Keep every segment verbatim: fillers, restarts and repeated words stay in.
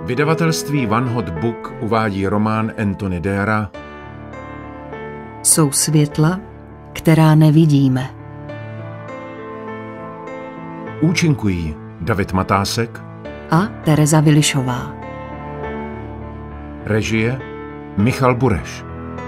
Vydavatelství One Hot Book uvádí román Anthony Doerra Jsou světla, která nevidíme. Účinkují David Matásek A Tereza Vilišová. Režie Michal Bureš.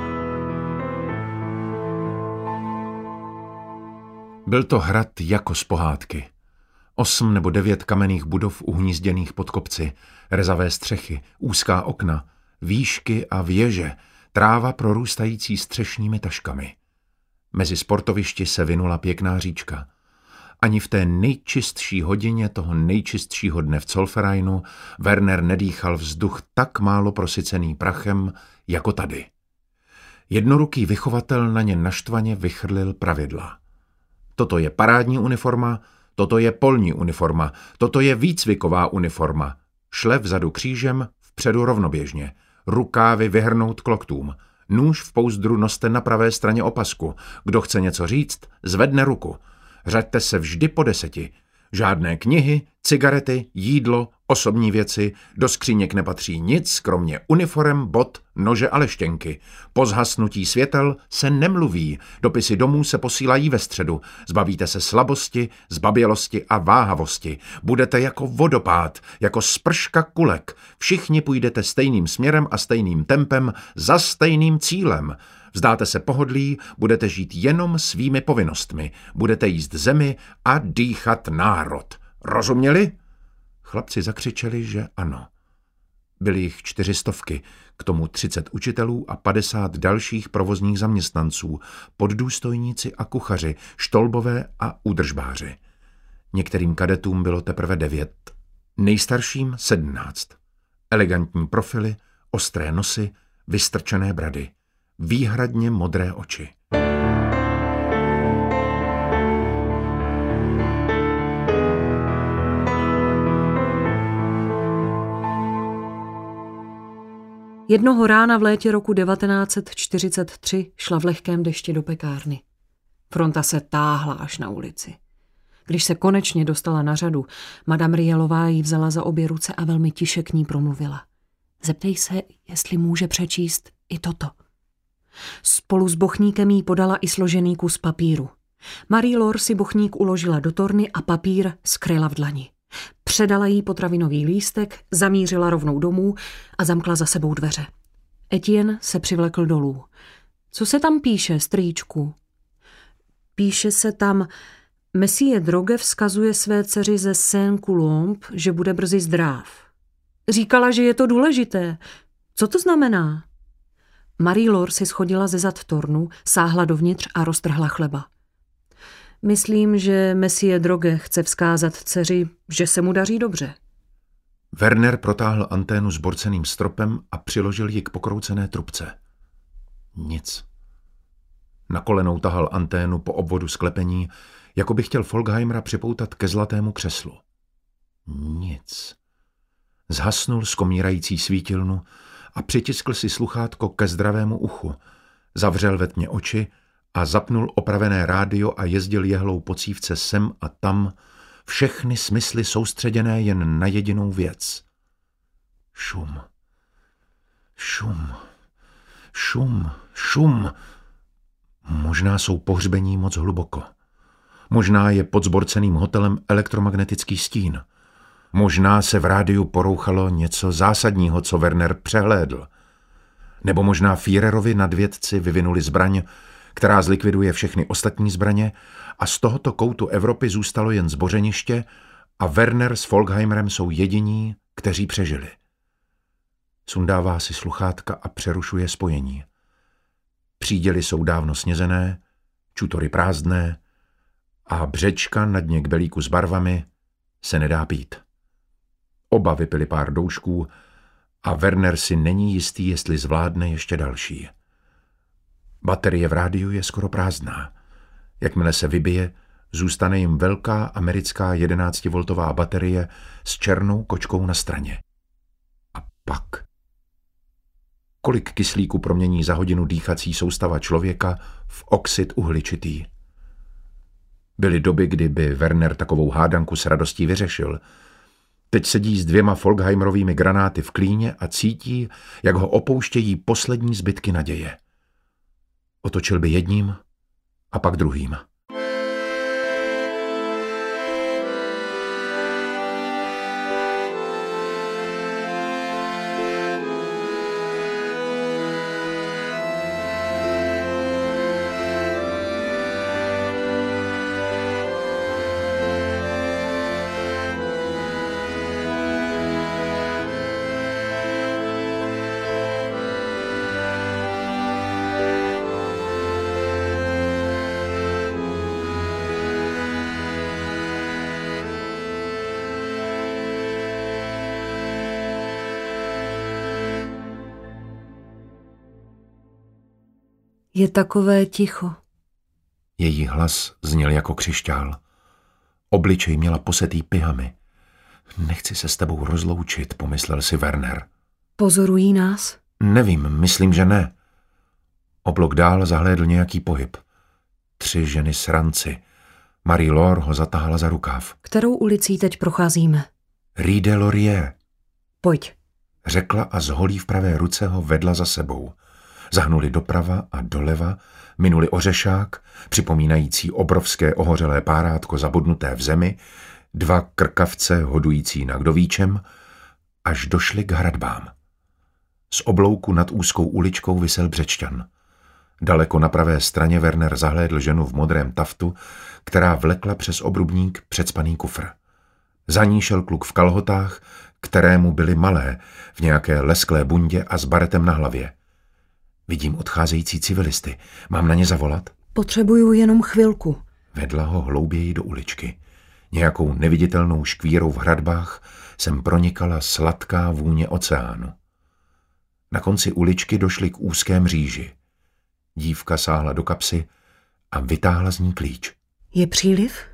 Byl to hrad jako z pohádky. Osm nebo devět kamenných budov uhnízděných pod kopci, rezavé střechy, úzká okna, výšky a věže, tráva prorůstající střešními taškami. Mezi sportovišti se vinula pěkná říčka. Ani v té nejčistší hodině toho nejčistšího dne v Zollvereinu Werner nedýchal vzduch tak málo prosycený prachem jako tady. Jednoruký vychovatel na ně naštvaně vychrlil pravidla. Toto je parádní uniforma, toto je polní uniforma, toto je výcviková uniforma. Šle vzadu křížem, vpředu rovnoběžně. Rukávy vyhrnout k loktům. Nůž v pouzdru noste na pravé straně opasku. Kdo chce něco říct, zvedne ruku. Řaďte se vždy po deseti. Žádné knihy, cigarety, jídlo, osobní věci, do skříněk nepatří nic, kromě uniforem, bot, nože a leštěnky. Po zhasnutí světel se nemluví, dopisy domů se posílají ve středu. Zbavíte se slabosti, zbabělosti a váhavosti. Budete jako vodopád, jako sprška kulek. Všichni půjdete stejným směrem a stejným tempem za stejným cílem. Vzdáte se pohodlí, budete žít jenom svými povinnostmi. Budete jíst zemi a dýchat národ. Rozuměli? Chlapci zakřičeli, že ano. Byly jich čtyři stovky, k tomu třicet učitelů a padesát dalších provozních zaměstnanců, poddůstojníci a kuchaři, štolbové a údržbáři. Některým kadetům bylo teprve devět, nejstarším sedmnáct. Elegantní profily, ostré nosy, vystrčené brady, výhradně modré oči. Jednoho rána v létě roku devatenáct set čtyřicet tři šla v lehkém dešti do pekárny. Fronta se táhla až na ulici. Když se konečně dostala na řadu, madame Rielová jí vzala za obě ruce a velmi tiše k ní promluvila. Zeptej se, jestli může přečíst i toto. Spolu s bochníkem jí podala i složený kus papíru. Marie-Laure si bochník uložila do torny a papír skryla v dlani. Předala jí potravinový lístek, zamířila rovnou domů a zamkla za sebou dveře. Etienne se přivlekl dolů. Co se tam píše, strýčku? Píše se tam, Messie Droge vzkazuje své dceři ze Saint-Coulomb, že bude brzy zdráv. Říkala, že je to důležité. Co to znamená? Marie-Laure si schodila ze zad tornu, sáhla dovnitř a roztrhla chleba. Myslím, že Messie Droge chce vzkázat dceři, že se mu daří dobře. Werner protáhl anténu s borceným stropem a přiložil ji k pokroucené trubce. Nic. Na kolenou tahal anténu po obvodu sklepení, jako by chtěl Folkheimera připoutat ke zlatému křeslu. Nic. Zhasnul skomírající svítilnu a přitiskl si sluchátko ke zdravému uchu. Zavřel ve tmě oči a zapnul opravené rádio a jezdil jehlou po cívce sem a tam, všechny smysly soustředěné jen na jedinou věc. Šum. Šum. Šum. Šum. Možná jsou pohřbení moc hluboko. Možná je pod zborceným hotelem elektromagnetický stín. Možná se v rádiu porouchalo něco zásadního, co Werner přehlédl. Nebo možná Führerovi nadvědci vyvinuli zbraň, která zlikviduje všechny ostatní zbraně a z tohoto koutu Evropy zůstalo jen zbořeniště a Werner s Folkheimerem jsou jediní, kteří přežili. Sundává si sluchátka a přerušuje spojení. Příděly jsou dávno snězené, čutory prázdné a břečka na dně kbelíku s barvami se nedá pít. Oba vypili pár doušků a Werner si není jistý, jestli zvládne ještě další. Baterie v rádiu je skoro prázdná. Jakmile se vybije, zůstane jim velká americká jedenáctivoltová baterie s černou kočkou na straně. A pak? Kolik kyslíku promění za hodinu dýchací soustava člověka v oxid uhličitý? Byly doby, kdy by Werner takovou hádanku s radostí vyřešil. Teď sedí s dvěma Folkheimerovými granáty v klíně a cítí, jak ho opouštějí poslední zbytky naděje. Otočil by jedním a pak druhým. Je takové ticho. Její hlas zněl jako křišťál. Obličej měla posetý pihami. Nechci se s tebou rozloučit, pomyslel si Werner. Pozorují nás? Nevím, myslím, že ne. Oblok dál zahlédl nějaký pohyb. Tři ženy sranci. Marie-Laure ho zatáhla za rukáv. Kterou ulicí teď procházíme? Rue de Laurier. Pojď. Řekla a z holí v pravé ruce ho vedla za sebou. Zahnuli doprava a doleva, minuli ořešák, připomínající obrovské ohořelé párátko zabodnuté v zemi, dva krkavce hodující na kdovíčem, až došli k hradbám. Z oblouku nad úzkou uličkou visel břečťan. Daleko na pravé straně Werner zahlédl ženu v modrém taftu, která vlekla přes obrubník přecpaný kufr. Za ní šel kluk v kalhotách, kterému byly malé, v nějaké lesklé bundě a s baretem na hlavě. Vidím odcházející civilisty. Mám na ně zavolat? Potřebuju jenom chvilku. Vedla ho hlouběji do uličky. Nějakou neviditelnou škvírou v hradbách sem pronikala sladká vůně oceánu. Na konci uličky došli k úzké mříži. Dívka sáhla do kapsy a vytáhla z ní klíč. Je příliv?